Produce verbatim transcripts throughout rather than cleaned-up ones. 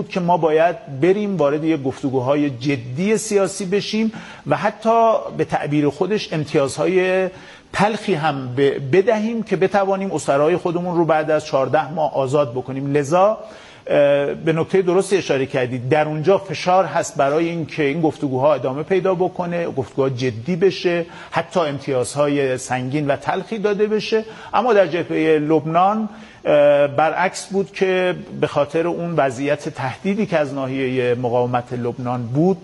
بود که ما باید بریم وارد یک گفتگوهای جدی سیاسی بشیم و حتی به تعبیر خودش امتیازهای تلخی هم بدهیم که بتوانیم اسرای خودمون رو بعد از چهارده ماه آزاد بکنیم. لذا به نکته درستی اشاره کردید، در اونجا فشار هست برای اینکه این گفتگوها ادامه پیدا بکنه، گفتگوها جدی بشه، حتی امتیازهای سنگین و تلخی داده بشه. اما در جبهه لبنان برعکس بود که به خاطر اون وضعیت تهدیدی که از ناحیه مقاومت لبنان بود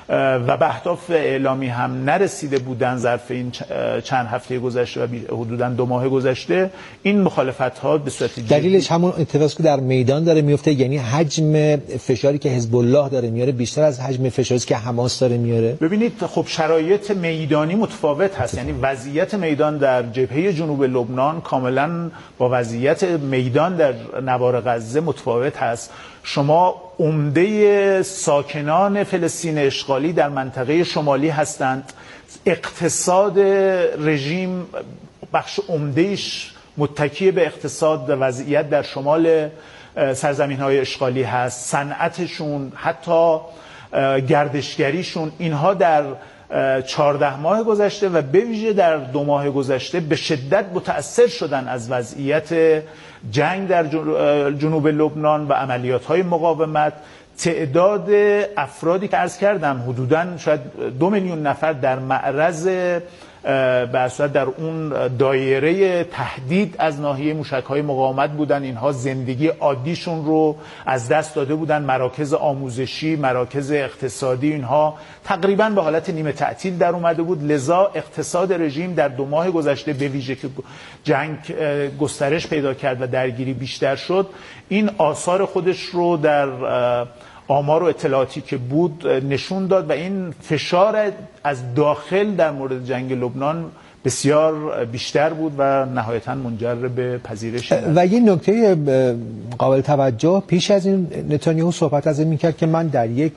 و به اهداف اعلامی هم نرسیده بودن ظرف این چند هفته گذشته و حدوداً دو ماه گذشته، این مخالفت‌ها به صورت جدی دلیلش همون اتفاقی که در میدان داره میفته، یعنی حجم فشاری که حزب الله داره میاره بیشتر از حجم فشاری که حماس داره میاره. ببینید خب شرایط میدانی متفاوت هست، یعنی وضعیت میدان در جبهه جنوب لبنان کاملاً با وضعیت میدان در نوار غزه متفاوت هست. شما عمده ساکنان فلسطین اشغالی در منطقه شمالی هستند. اقتصاد رژیم بخش عمدهش متکی به اقتصاد و وضعیت در شمال سرزمین‌های اشغالی هست. صنعتشون، حتی گردشگریشون، اینها در چهارده ماه گذشته و به ویژه در دو ماه گذشته به شدت متأثر شدن از وضعیت جنگ در جنوب لبنان و عملیات‌های مقاومت. تعداد افرادی که عرض کردم حدوداً شاید دو میلیون نفر در معرض به اصل در اون دایره تهدید از ناحیه موشک‌های مقاومت بودن. اینها زندگی عادیشون رو از دست داده بودن، مراکز آموزشی، مراکز اقتصادی، اینها تقریباً به حالت نیمه تعطیل در اومده بود. لذا اقتصاد رژیم در دو ماه گذشته به ویژه که جنگ گسترش پیدا کرد و درگیری بیشتر شد، این آثار خودش رو در آمار و اطلاعاتی که بود نشون داد و این فشار از داخل در مورد جنگ لبنان بسیار بیشتر بود و نهایتاً منجر به پذیرش و یه نکته قابل توجه، پیش از این نتانیاهو صحبت از این میکرد که من در یک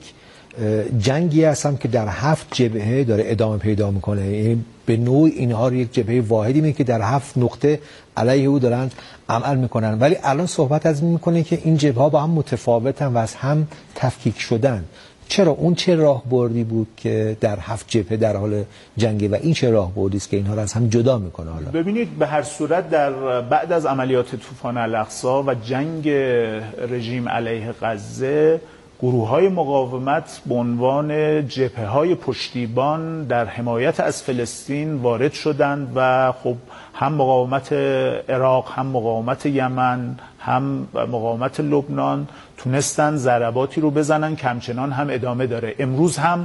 جنگی هستم که در هفت جبهه داره ادامه پیدا میکنه، یعنی به نوع اینها رو یک جبهه واحدی میگه که در هفت نقطه علیه او دارن عمل میکنن. ولی الان صحبت از این میکنه که این جبهه ها با هم متفاوتن و از هم تفکیک شدن. چرا اون چه راهبردی بود که در هفت جبهه در حال جنگی و این چه راهبردی است که اینها رو از هم جدا میکنه؟ حالا ببینید به هر صورت در بعد از عملیات طوفان الاقصی و جنگ رژیم علیه غزه، گروه‌های مقاومت به عنوان جبهه‌های پشتیبان در حمایت از فلسطین وارد شدند و خب هم مقاومت عراق، هم مقاومت یمن، هم مقاومت لبنان تونستن ضرباتی رو بزنن که همچنان هم ادامه داره. امروز هم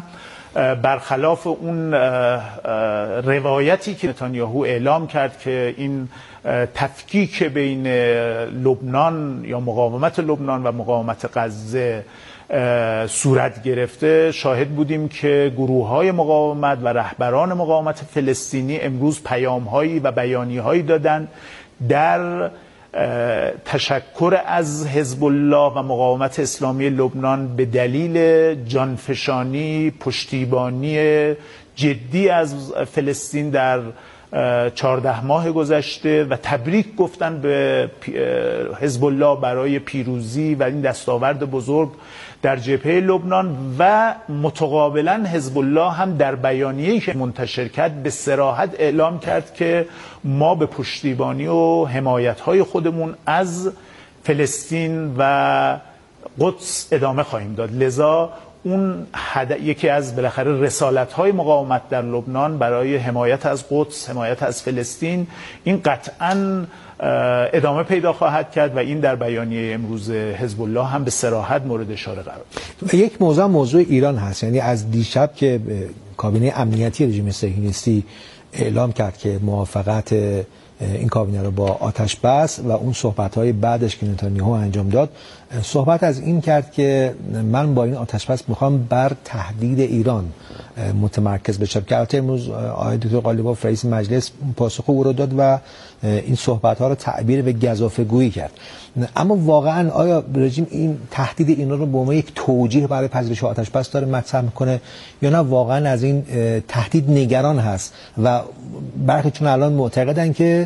برخلاف اون روایتی که نتانیاهو اعلام کرد که این تفکیک بین لبنان یا مقاومت لبنان و مقاومت غزه صورت گرفته، شاهد بودیم که گروه‌های مقاومت و رهبران مقاومت فلسطینی امروز پیام‌هایی و بیانیه‌هایی دادن در تشکر از حزب الله و مقاومت اسلامی لبنان به دلیل جانفشانی، پشتیبانی جدی از فلسطین در چهارده ماه گذشته و تبریک گفتن به حزب الله برای پیروزی و این دستاورد بزرگ در جبهه لبنان. و متقابلا حزب الله هم در بیانیه‌ای که منتشر کرد به صراحت اعلام کرد که ما به پشتیبانی و حمایت‌های خودمون از فلسطین و قدس ادامه خواهیم داد. لذا اون حد... یکی از بالاخره رسالت‌های مقاومت در لبنان برای حمایت از قدس، حمایت از فلسطین، این قطعاً ادامه پیدا خواهد کرد و این در بیانیه امروز حزب الله هم به صراحت مورد اشاره قرار گرفت. یک موضوع موضوع ایران هست، یعنی از دیشب که کابینه امنیتی رژیم صهیونیستی اعلام کرد که موافقت این کابینه رو با آتش بس و اون صحبت‌های بعدش که نتانیاهو انجام داد، صحبت از این کرد که من با این آتش بس میخوام بر تهدید ایران متمرکز بشم، که البته امروز آقای دکتر قالیباف رئیس مجلس پاسخ او رو داد و این صحبت‌ها رو تعبیر به گزافه‌گویی کرد. اما واقعا آیا رژیم این تهدید ایران رو به عنوان یک توجیه برای پذیرش آتش بس داره مطرح میکنه یا نه واقعا از این تهدید نگران هست و برخیشون الان معتقدن که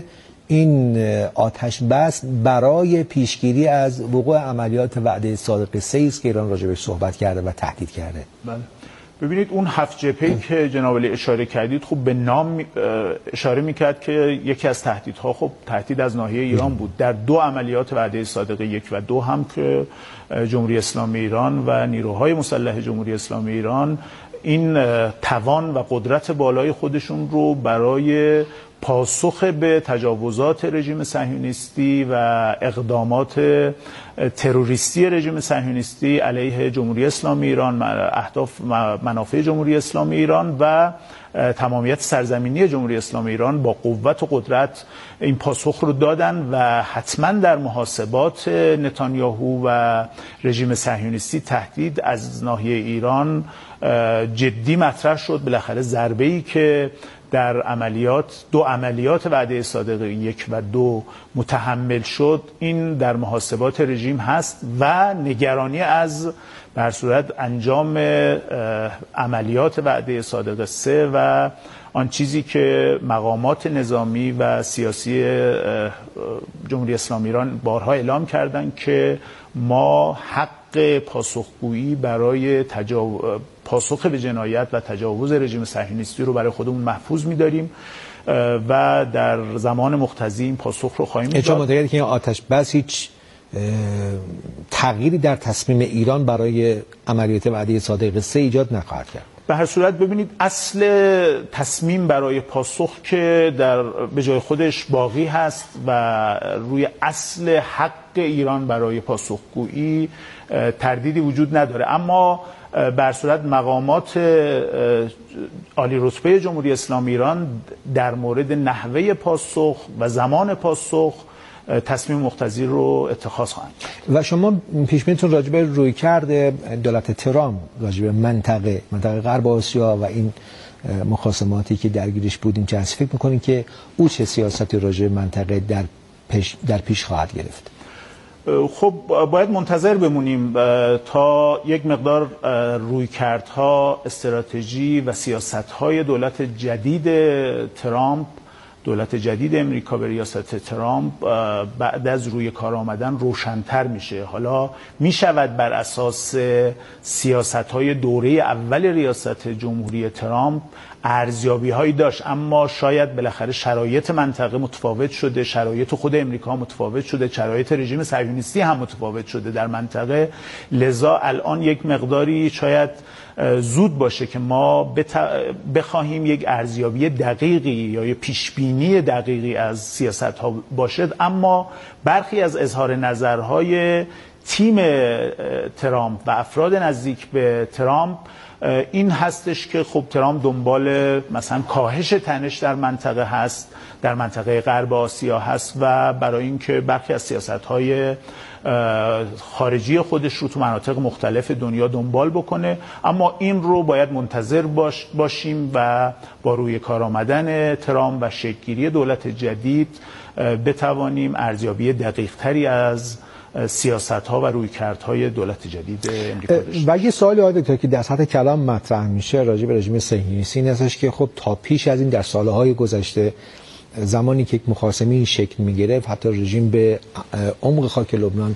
این آتش بس برای پیشگیری از وقوع عملیات وعده صادق سه است که ایران راجع بهش صحبت کرده و تهدید کرده. بله. ببینید اون هفت جبهه‌ای که جناب علی اشاره کردید خب به نام اشاره میکرد که یکی از تهدیدها خب تهدید از ناحیه ایران بود. در دو عملیات وعده صادق یک و دو هم که جمهوری اسلامی ایران و نیروهای مسلح جمهوری اسلامی ایران این توان و قدرت بالای خودشون رو برای پاسخ به تجاوزات رژیم صهیونیستی و اقدامات تروریستی رژیم صهیونیستی علیه جمهوری اسلامی ایران، اهداف منافع جمهوری اسلامی ایران و تمامیت سرزمینی جمهوری اسلامی ایران با قوت و قدرت این پاسخ رو دادن و حتما در محاسبات نتانیاهو و رژیم صهیونیستی تهدید از ناحیه ایران جدی مطرح شد. بالاخره ضربه‌ای که در عملیات دو عملیات وعده صادق یک و دو متحمل شد این در محاسبات رژیم هست و نگرانی از به هر صورت انجام عملیات وعده صادق سه و آن چیزی که مقامات نظامی و سیاسی جمهوری اسلامی ایران بارها اعلام کردند که ما حق پاسخگویی برای تجاوز پاسخ به جنایت و تجاوز رژیم صهیونیستی رو برای خودمون محفوظ می‌داریم و در زمان مقتضی این پاسخ رو خواهیم داد. چون معتقدید که این آتش بس هیچ تغییری در تصمیم ایران برای عملیات وعده صادق سه ایجاد نخواهد کرد؟ به هر صورت ببینید اصل تصمیم برای پاسخ که در به جای خودش باقی هست و روی اصل حق ایران برای پاسخگویی تردیدی وجود نداره، اما به هر صورت مقامات عالی رتبه جمهوری اسلامی ایران در مورد نحوه پاسخ و زمان پاسخ تصمیم مقتضی رو اتخاذ خواهند. و شما پیش بینیتون راجع به رویکرد دولت ترامپ راجع به منطقه منطقه غرب آسیا و این مخاصماتی که درگیرش بودیم چه فکر می‌کنین که او چه سیاستی راجع به منطقه در پیش در پیش خواهد گرفت؟ خب باید منتظر بمونیم تا یک مقدار رویکردها، استراتژی و سیاست‌های دولت جدید ترامپ، دولت جدید امریکا به ریاست ترامپ بعد از روی کار آمدن روشن‌تر میشه. حالا میشود بر اساس سیاست‌های دوره اول ریاست جمهوری ترامپ ارزیابی‌هایی داشت، اما شاید بالاخره شرایط منطقه متفاوت شده، شرایط خود امریکا متفاوت شده، شرایط رژیم صهیونیستی هم متفاوت شده در منطقه، لذا الان یک مقداری شاید زود باشه که ما بخواهیم یک ارزیابی دقیقی یا پیشبینی دقیقی از سیاست ها باشد، اما برخی از اظهار نظرهای تیم ترامپ و افراد نزدیک به ترامپ این هستش که خب ترامپ دنبال مثلا کاهش تنش در منطقه هست، در منطقه غرب آسیا هست و برای اینکه برخی از سیاست‌های خارجی خودش رو تو مناطق مختلف دنیا دنبال بکنه، اما این رو باید منتظر باش باشیم و با روی کار آمدن ترامپ و شکل‌گیری دولت جدید بتوانیم ارزیابی دقیق‌تری از سیاست‌ها و رویکردهای دولت جدید امریکا داشته. و یه سوالی آقای دکتر که در سطح کلام مطرح میشه راجع به رژیم صهیونیستی این هستش که خب تا پیش از این در سالهای گذشته زمانی که یک مخاصمه شکل می‌گرفت حتی رژیم به عمق خاک لبنان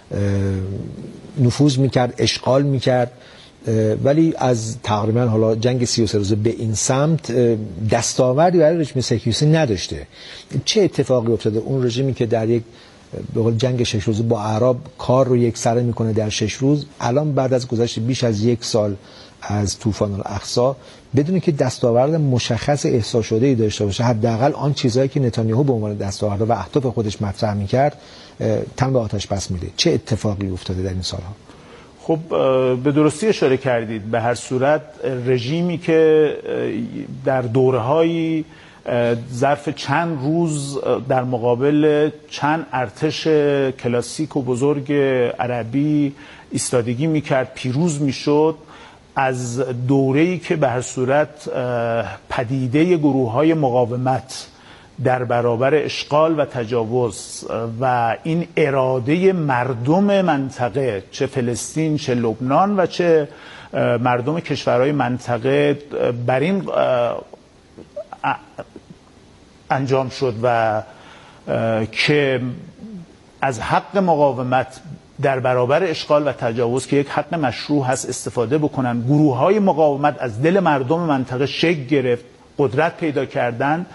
نفوذ می‌کرد، اشغال می‌کرد، ولی از تقریبا حالا جنگ سی و سه روزه به این سمت دستاوردی برای رژیم صهیونیستی نداشته. چه اتفاقی افتاده؟ اون رژیمی که در یک به قول جنگ شش روزه با اعراب کار رو یک سره میکنه در شش روز، الان بعد از گذشت بیش از یک سال از طوفان الاقصی بدون که دستاورد مشخص احساس شده ای داشته باشه، حداقل آن چیزهایی که نتانیاهو به عنوان دستاورد و اهداف خودش مطرح میکرد تن به آتش بس میده. چه اتفاقی افتاده در این سالها؟ خب به درستی اشاره کردید. به هر صورت رژیمی که در دوره‌هایی ظرف چند روز در مقابل چند ارتش کلاسیک و بزرگ عربی ایستادگی میکرد، پیروز میشد، از دوره‌ای که به هر صورت پدیده گروه‌های مقاومت در برابر اشغال و تجاوز و این اراده مردم منطقه، چه فلسطین چه لبنان و چه مردم کشورهای منطقه، بر این انجام شد و که از حق مقاومت در برابر اشغال و تجاوز که یک حق مشروع هست استفاده بکنن. گروه های مقاومت از دل مردم منطقه شکل گرفت، قدرت پیدا کردن،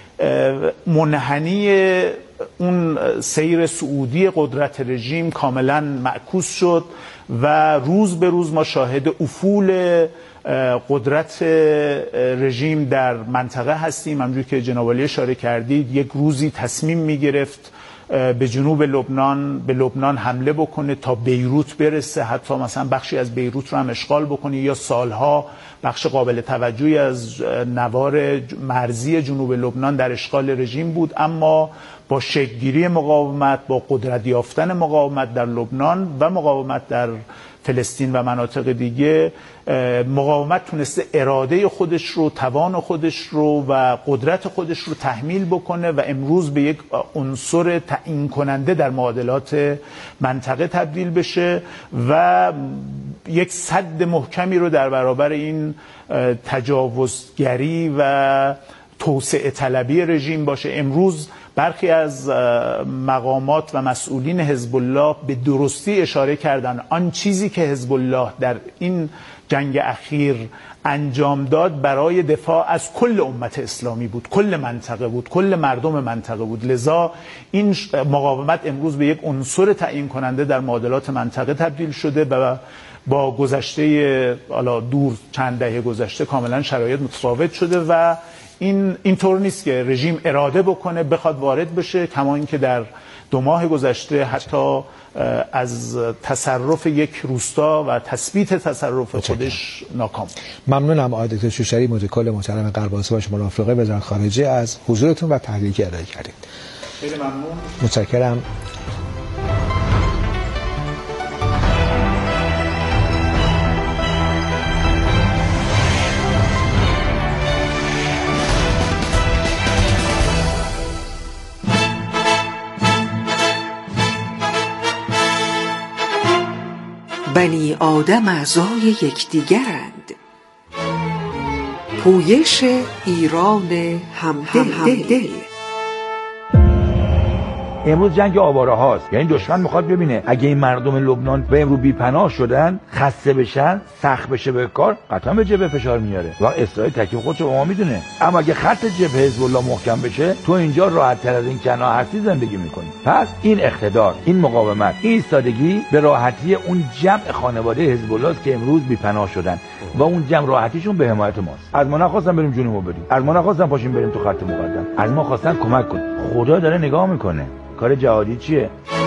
منحنی اون سیر صعودی قدرت رژیم کاملا معکوس شد و روز به روز ما شاهد افول قدرت رژیم در منطقه هستیم. همونجوری که جناب عالی اشاره کردید، یک روزی تصمیم می گرفت به جنوب لبنان به لبنان حمله بکنه تا بیروت برسه، حتی مثلا بخشی از بیروت رو هم اشغال بکنه، یا سالها بخش قابل توجهی از نوار مرزی جنوب لبنان در اشغال رژیم بود. اما با شکل‌گیری مقاومت، با قدرت یافتن مقاومت در لبنان و مقاومت در فلسطین و مناطق دیگه، مقاومت تونسته اراده خودش رو، توان خودش رو و قدرت خودش رو تحمیل بکنه و امروز به یک عنصر تعیین کننده در معادلات منطقه تبدیل بشه و یک سد محکمی رو در برابر این تجاوزگری و توسعه طلبی رژیم باشه. امروز برخی از مقامات و مسئولین حزب الله به درستی اشاره کردن آن چیزی که حزب الله در این جنگ اخیر انجام داد برای دفاع از کل امت اسلامی بود، کل منطقه بود، کل مردم منطقه بود. لذا این مقاومت امروز به یک عنصر تعیین کننده در معادلات منطقه تبدیل شده و با گذشته حالا دور چند دهه گذشته کاملا شرایط متفاوت شده و این اینطور نیست که رژیم اراده بکنه بخواد وارد بشه، کما اینکه در دو ماه گذشته حتی از تصرف یک روستا و تثبیت تصرف خودش ناکام. ممنونم آقای دکتر شوشری، مدیر کل محترم قربانسه و شمال آفریقای وزارت خارجه از حضورتون و تحلیلی که ارائه کردید. خیلی ممنون. متشکرم. بنی آدم اعضای یکدیگرند. پویش ایران همدل. امروز جنگ آواره هاست، یعنی دشمن میخواد ببینه اگه این مردم لبنان به امروز بی‌پناه شدن، خسته بشن، سخت بشه به کار، قطعا به جبهه فشار میاره و اسرائیل تکلیف خودشو با ما میدونه. اما اگه خط جبهه حزب الله محکم بشه، تو اینجا راحت تر از این کنا هستی زندگی میکنی. پس این اقتدار، این مقاومت، این ایستادگی به راحتی اون جمع خانواده حزب الله است که امروز بی‌پناه شدن و اون جمع راحتیشون به حمایت ماست. از ما نخواستن بریم جنوبو بدیم، از ما نخواستن پاشیم بریم تو خط مقدم، از ما خواستن کمک کنیم. خدا داره نگاه میکنه. کار جهادی چیه؟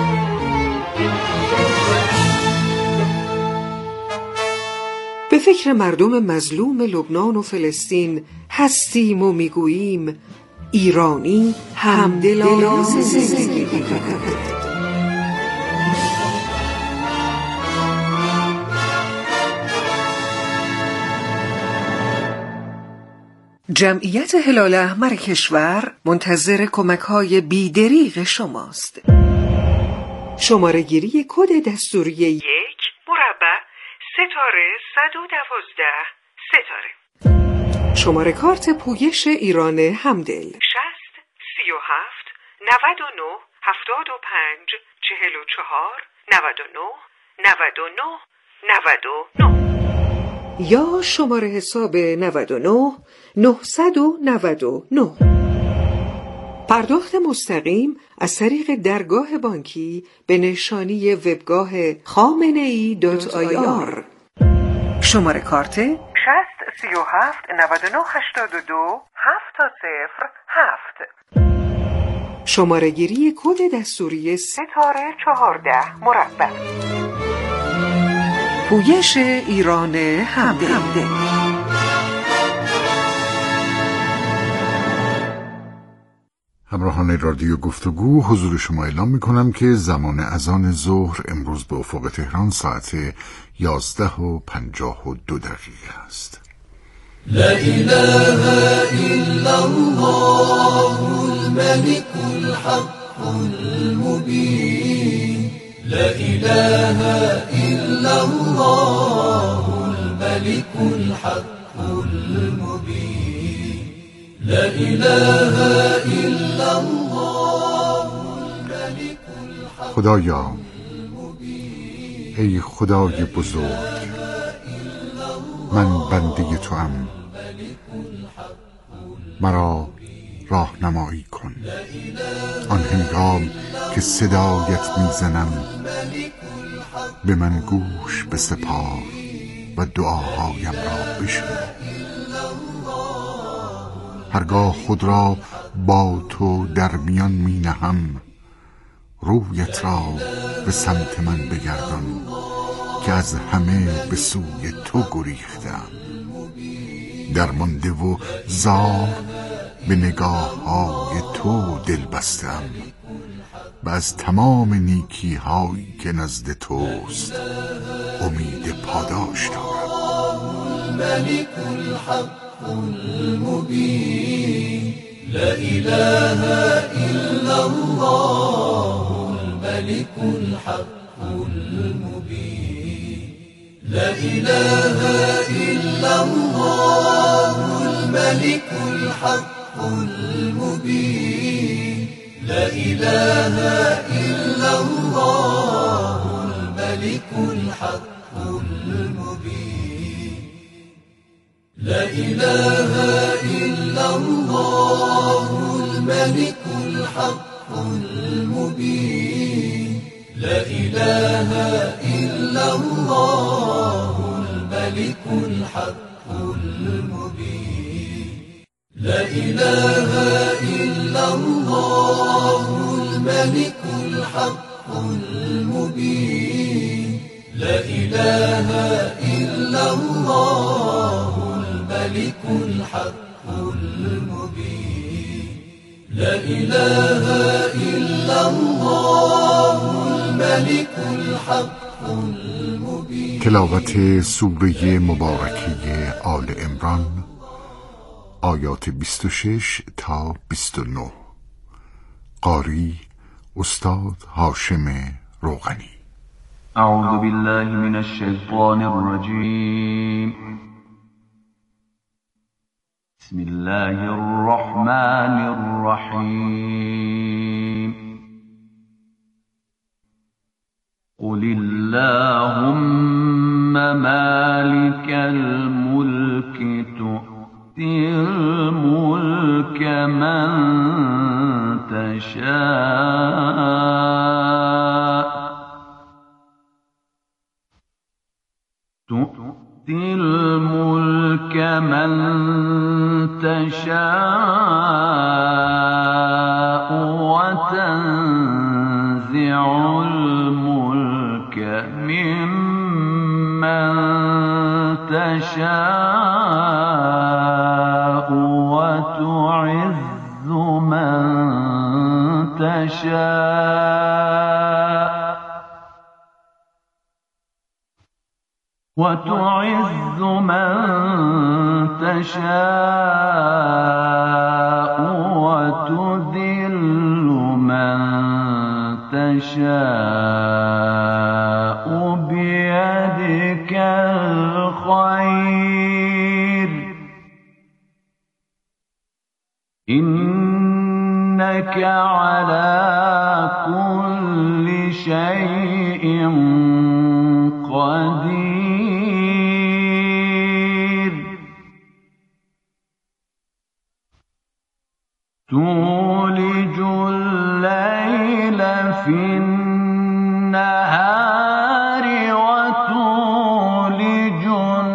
به فکر مردم مظلوم لبنان و فلسطین هستیم و میگوییم ایرانی همدلانه زندگی کند. جمعیت هلال احمر کشور منتظر کمک‌های بی‌دریغ شماست. شماره گیری کد دستوری یک مربع ستاره صد و دوازده ستاره. شماره کارت پویش ایران همدل شصت سی و هفت نود و نه هفتاد و پنج چهل و چهار نود و نه نود و نه نود و نه یا شماره حساب نود و نه نهصد و نود و نه. پرداخت مستقیم از طریق درگاه بانکی به نشانی وبگاه خامنه ای دات آی آر. شماره کارت شصت سی و هفت نود و نه هشتاد و دو هفت صفر هفت. شماره گیری کد دستوری ستاره چهارده مربع. پویش ایران همدل. همراهان رادیو گفتگو، حضور شما اعلام می کنم که زمان اذان ظهر امروز به افق تهران ساعت یازده و پنجاه و دو دقیقه است. لا اله الا الله الملك الحق المبين. لا اله الا الله الملك الحق المبين. لا اله الا الله خدایا، ای خدای بزرگ، من بنده تو ام، مرا راهنمایی کن. آن هنگام که صدایت میزنم به من گوش بسپار و دعاهایم را بشنو. هرگاه خود را با تو در میان می نهم، رویت را به سمت من بگردان که از همه به سوی تو گریختم. درمانده و زار به نگاه های تو دل بستم و از تمام نیکی هایی که نزد توست امید پاداش دارم. الملك الحق المبين، لا إله إلا الله الملك الحق المبين، لا إله إلا الله الملك الحق المبين، لا إله إلا الله الملك الحق المبين، لا إله إلا الله الملك الحق المبين، لا إله إلا الله الملك الحق المبين، لا إله إلا الله الملك الحق المبين، لا إله إلا الله الملك الحق المبين، لا إله إلا الله الملك الحق المبين. تلاوت سوره مبارکه آل عمران، آیات بیست و شش تا بیست و نه. قاری استاد هاشم روغنی. اعوذ بالله من الشیطان الرجیم. بسم الله الرحمن الرحیم. قل اللهم مالك الملك تؤتي الملك من تشاء تؤتي الملك من تشاء وتنزع الملك ممن تشاء وتعز من تشاء وتعز من تشاء وتذل من تشاء بيدك الخير إنك على كل شيء قدير تولج الليل في النهار وتولج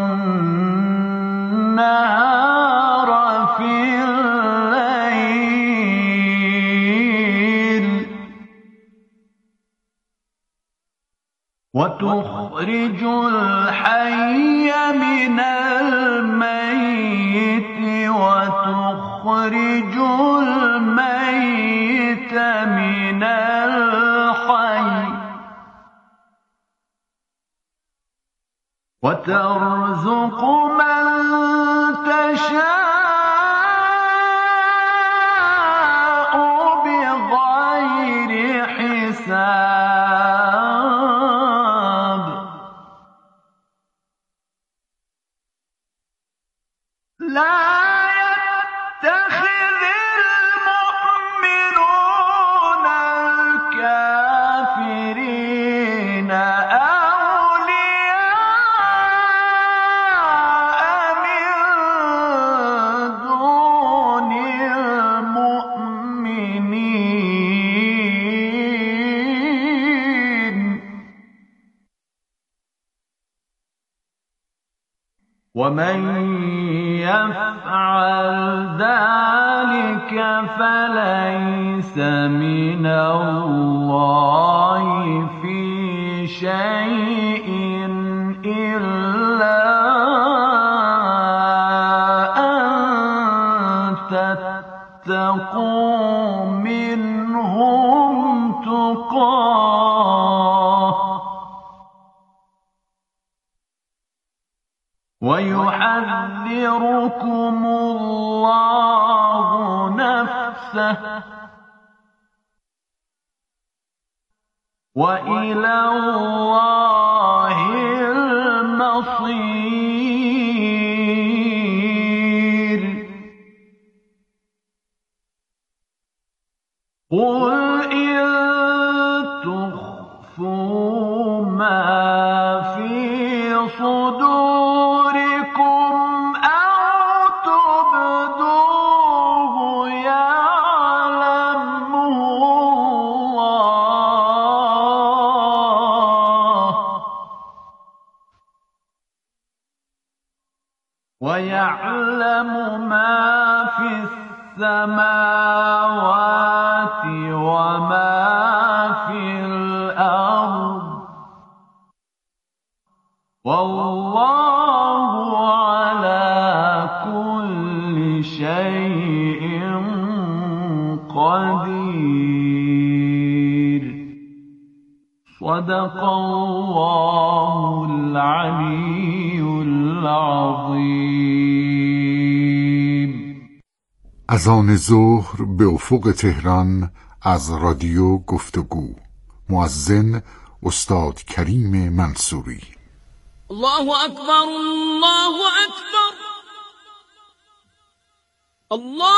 النهار في الليل وتخرج الحي من الميت وتخرج الميت من الحي وترزق من تشاء بغير حساب لا يتخذ المؤمنون الكافرين ومن يفعل ذلك فليس من الله في شيء إلا أن تتقوا منهم تقاه ويحذركم الله نفسه وإلى الله المصير. قل إن تخفوا ما في صدوركم أو تبدوه يعلمه الله ويعلم ما في السماوات وما في الأرض والله على كل شيء قدير. صدق الله العلي العظيم. اذان ظهر به افق تهران از رادیو گفتگو. مؤذن استاد کریم منصوری. الله أكبر الله أكبر الله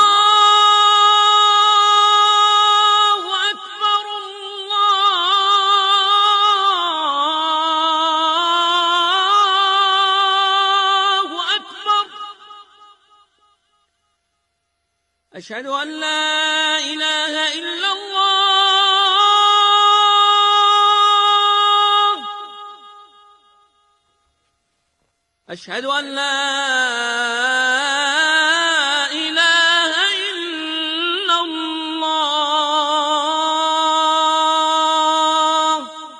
أكبر الله أكبر. أشهد أن لا إله إلا الله أشهد أن لا إله إلا الله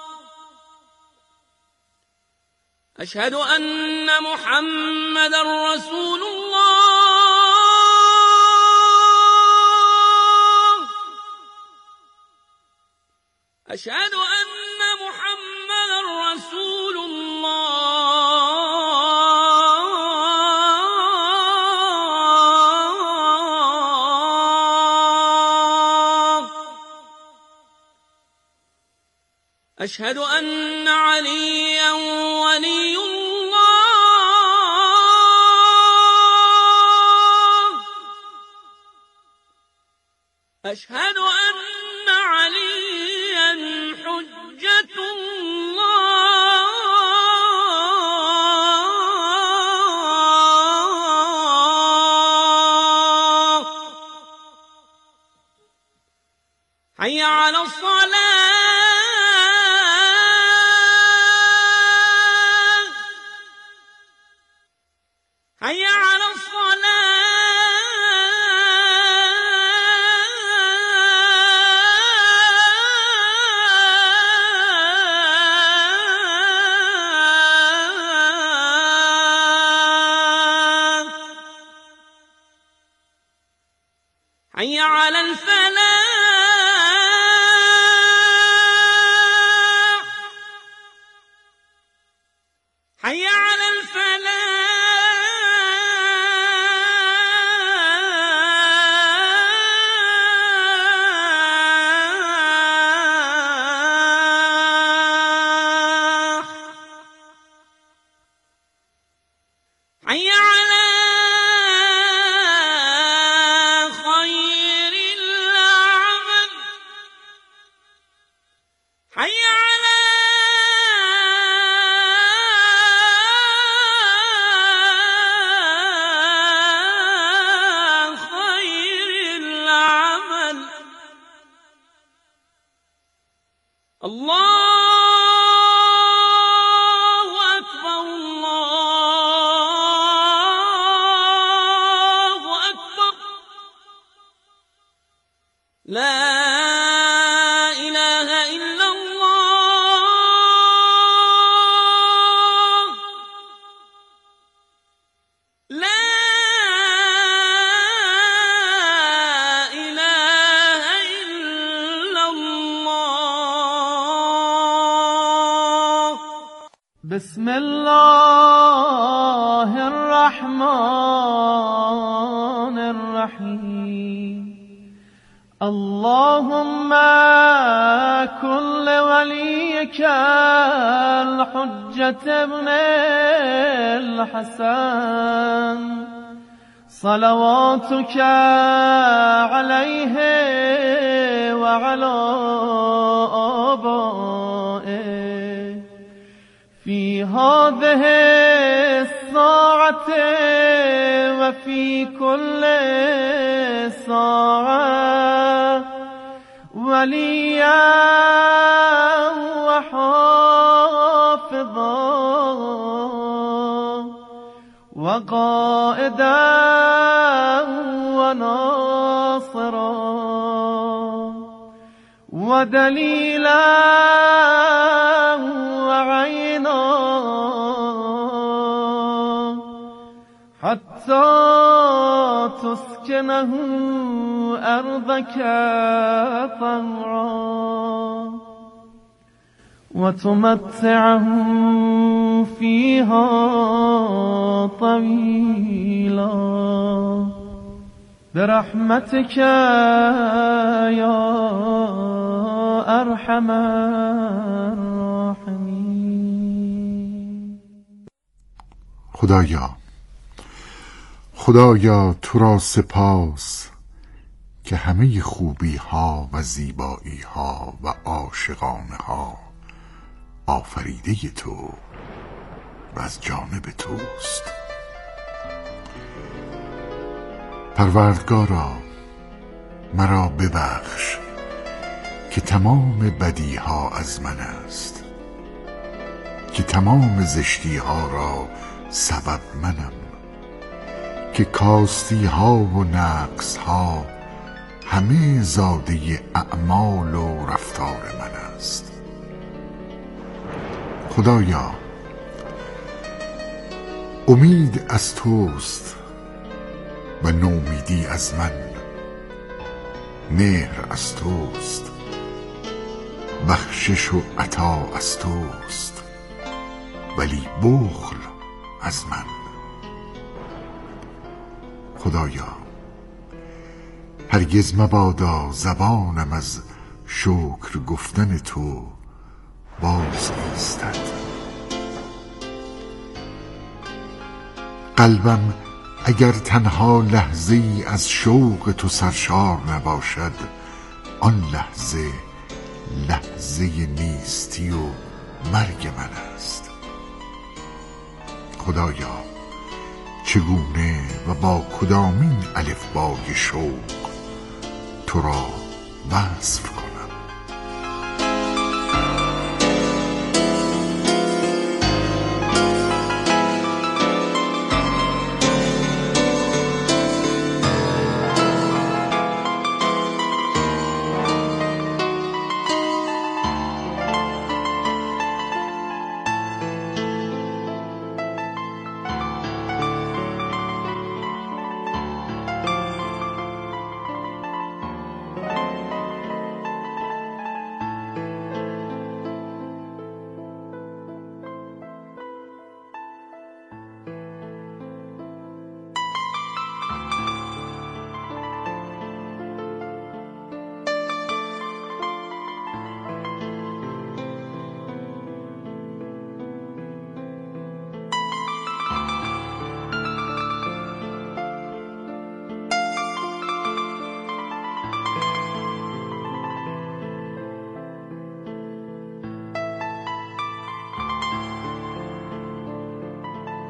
أشهد أن محمدا رسول الله أشهد أن محمدا رسول الله أشهد أن عليا ولي الله أشهد أن عليا حجة الله. حي على الصلاة حي على الصلاة حي على الفلاح حي على الفلاح حي على خير العمل حي على خير العمل. الله أكبر الله الرحمن الرحيم اللهم كن لوليك الحجة ابن الحسن صلواتك عليه وعلى آبائه في هذه الساعة وفي كل ساعة وليا وحافظا وقائدا وناصرا ودليلا وعينا حتى تسكنه أرضك طوعا وتمتعه فيها طويلا برحمتك يا أرحم الراحمين. خدایا خدایا تو را سپاس که همه خوبی ها و زیبایی ها و عاشقانه ها آفریده تو و از جانب توست. پروردگارا مرا ببخش که تمام بدی ها از من است، که تمام زشتی ها را سبب منم، که کاستی ها و نقص ها همه زاده اعمال و رفتار من است. خدایا امید از توست و نومیدی از من، مهر از توست، بخشش و عطا از توست، ولی بخل از من. خدایا هرگز مبادا زبانم از شکر گفتن تو باز ایستد. قلبم اگر تنها لحظه ای از شوق تو سرشار نباشد، آن لحظه لحظه نیستی و مرگ من است. خدایا چگونه و با کدامین الفبای شوق تو را وصف کنم؟